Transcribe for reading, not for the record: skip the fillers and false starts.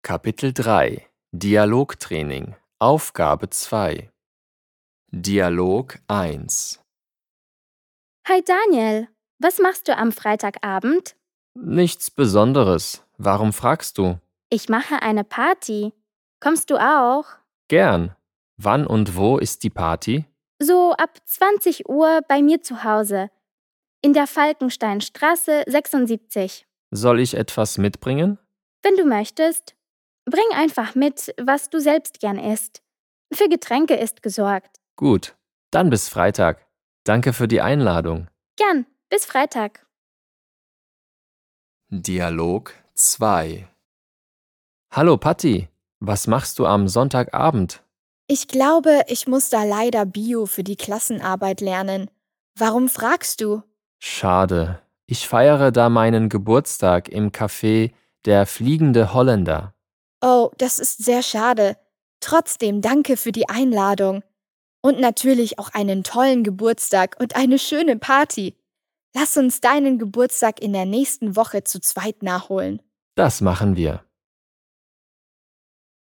Kapitel 3 Dialogtraining Aufgabe 2 Dialog 1 Hi Daniel, was machst du am Freitagabend? Nichts Besonderes. Warum fragst du? Ich mache eine Party. Kommst du auch? Gern. Wann und wo ist die Party? So ab 20 Uhr bei mir zu Hause. In der Falkensteinstraße 76. Soll ich etwas mitbringen? Wenn du möchtest, bring einfach mit, was du selbst gern isst. Für Getränke ist gesorgt. Gut, dann bis Freitag. Danke für die Einladung. Gern, bis Freitag. Dialog 2 Hallo Patti, was machst du am Sonntagabend? Ich glaube, ich muss da leider Bio für die Klassenarbeit lernen. Warum fragst du? Schade. Ich feiere da meinen Geburtstag im Café Der Fliegende Holländer. Oh, das ist sehr schade. Trotzdem danke für die Einladung. Und natürlich auch einen tollen Geburtstag und eine schöne Party. Lass uns deinen Geburtstag in der nächsten Woche zu zweit nachholen. Das machen wir.